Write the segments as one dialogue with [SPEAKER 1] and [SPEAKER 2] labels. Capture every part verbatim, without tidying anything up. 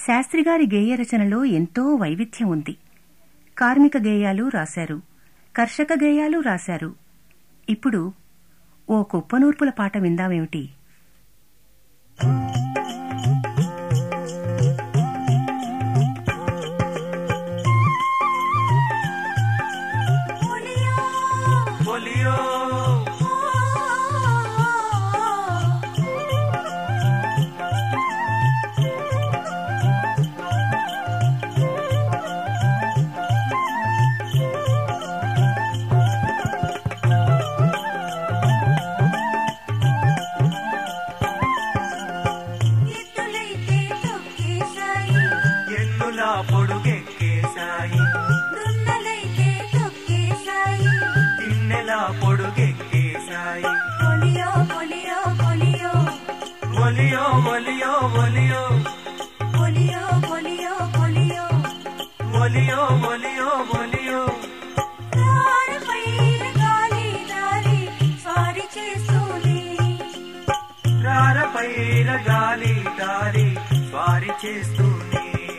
[SPEAKER 1] శాస్త్రిగారి గేయ రచనలో ఎంతో వైవిధ్యం ఉంది. కార్మిక గేయాలు రాశారు, కర్షక గేయాలు రాశారు. ఇప్పుడు ఓ కుప్పనూర్పుల పాట విందామేమిటి?
[SPEAKER 2] పొడుగెక్కేశాయి దున్నలైతే తొక్కేశాయి తిన్నెలా పొడుగెక్కేశాయి ఒలియో ఒలియో ఒలియో ఒలియో ఒలియో ఒలియో ఒలియో ఒలియో ఒలియో ఒలియో ఒలియో ఒలియో రారపైన గాలి దారి స్వారీ చేస్తూనే రారపైన గాలి దారి స్వారీ చేస్తూనే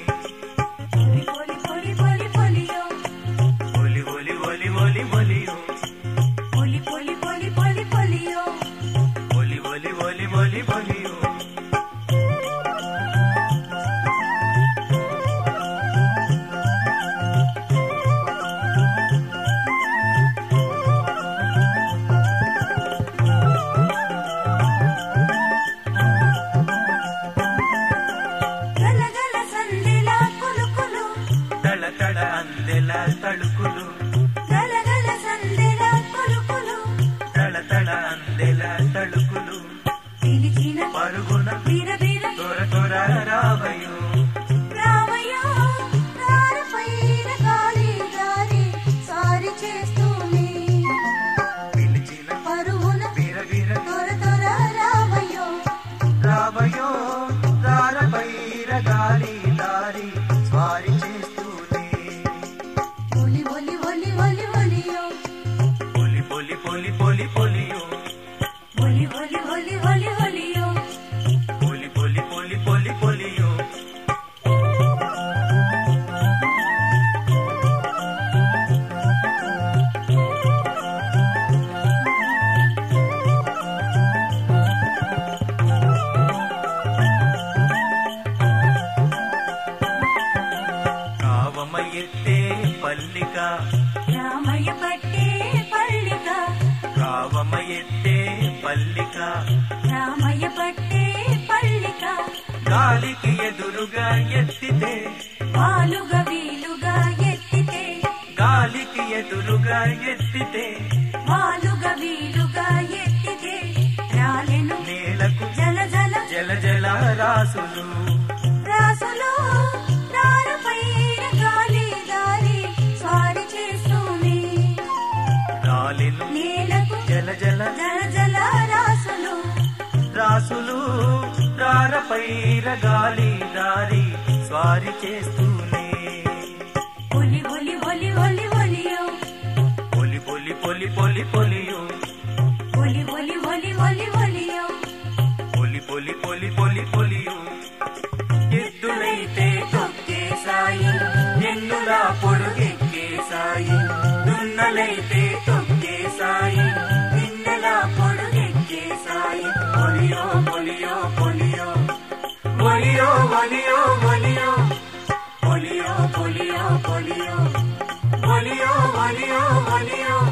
[SPEAKER 2] తళుకులు గలగల సందెల కొలుకులు తళ తళ అందెల తళుకులు పిలిచిన పరుగున బీర బీర తొర తొర రావయో రావయో రారపైన గాలి దారి సారి చేస్తూనే పిలిచిన పరుగున బీర బీర తొర తొర రావయో రావయో రారపైన గాలి దారి స్వారీ చేస్తూనే పొలి పొలి పొలి పొలియో పొలి పొలి పొలి పొలి పొలియో పొలి పొలి పొలి పొలి పొలియో కావమ ఎత్తే పల్లిక రామయ్య పట్టే పల్లిక కావమ ఎత్తే పల్లిక రామయ్య పట్టే పల్లిక గాలికి ఎదురుగా ఎత్తితే వాలుగా వీలుగా ఎత్తితే గాలికి ఎదురుగా ఎత్తితే వాలుగా వీలుగా ఎత్తితే రాలెను నేలకు జల జల జల జల రాసులు రాసులు రారపైన గాలి దారి స్వారీ చేస్తూనే రాలెను నేలకు జల జల జల జల రాసులు రాసులు రారపైన గాలి దారి స్వారీ చేస్తూనే పొలి పొలి పొలి పొలి పొలియో పొలి పొలి పొలి పొలి పొలియో పొలి పొలి పొలి పొలి పొలియో పొలి పొలి పొలి పొలి పొలియో ఎద్దులైతే తొక్కేశాయి ఎన్నులా పొడుగెక్కేశాయి దున్నలైతే తొక్కేశాయి నిన్నెలా పొడుగెక్కేశాయి ఒలియో ఒలియో ఒలియో ఒలియో ఒలియో ఒలియో ఒలియో ఒలియో ఒలియో ఒలియో ఒలియో ఒలియో